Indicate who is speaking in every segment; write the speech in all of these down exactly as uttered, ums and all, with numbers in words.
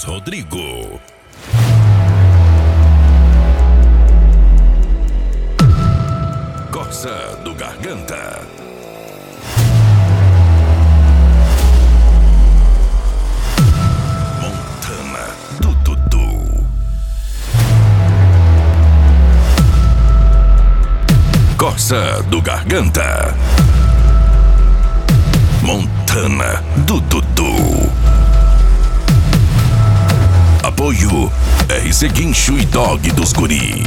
Speaker 1: Rodrigo. Corsa do Garganta. Montana do Dudu. Corsa do Garganta. Montana do Dudu. Apoio R C Guincho e Dog dos Guri.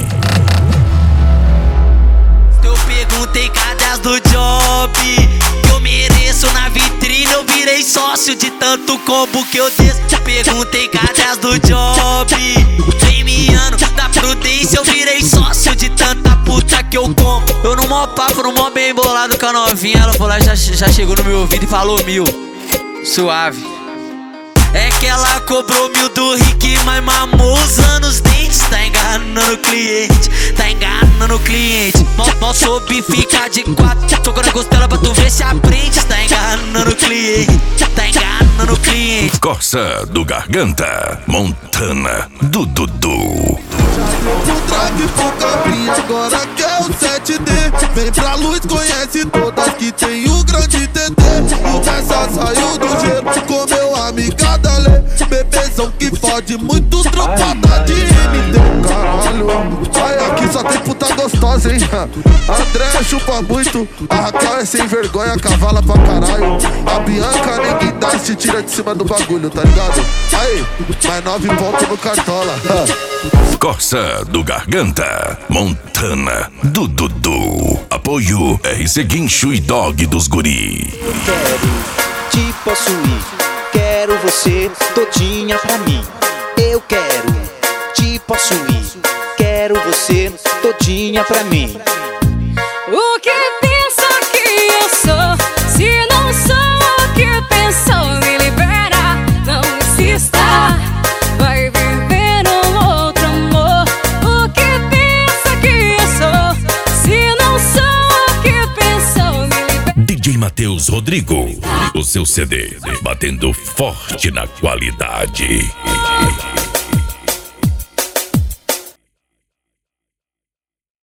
Speaker 2: Eu perguntei cadê as do job que eu mereço na vitrine, eu virei sócio de tanto combo que eu desço. Perguntei cadê as do job premiano da prudência, eu virei sócio de tanta puta que eu como. Eu no mó papo, no mó bem bolado com a novinha, ela falou, já, já chegou no meu ouvido e falou mil, suave. É que ela cobrou mil do Rick, mas mamou usando os dentes. Tá enganando o cliente, tá enganando o cliente. Nosso bife fica de quatro, tocando a costela pra tu ver se aprende. Tá enganando o cliente, tá enganando o cliente.
Speaker 1: Corsa do Garganta, Montana do Dudu.
Speaker 3: O track pro cabrinha, agora que é o sete D. Vem pra luz, conhece todas que tem o grande T T. O Tessa saiu do gelo com meu amigada Lê. Bebezão que fode muito, tropada de M D. Caralho, ai, aqui só tem puta gostosa, hein. André chupa muito, a Raquel é sem vergonha, cavala pra caralho. A Bianca ninguém dá, se tira de cima do bagulho, tá ligado? Aí, mais nove pontos no cartola.
Speaker 1: Corsa do Garganta, Montana do Dudu. Apoio R C Guincho e Dog dos Guri.
Speaker 4: Eu quero te possuir, quero você todinha pra mim. Eu quero te possuir, quero você todinha pra mim.
Speaker 5: O que pensa que eu sou? Se não sou o que pensou, me libera, não insista. Vai viver um outro amor. O que pensa que eu sou? Se não sou o que pensou, me libera.
Speaker 1: D J Matheus Rodrigo, o seu C D batendo forte na qualidade.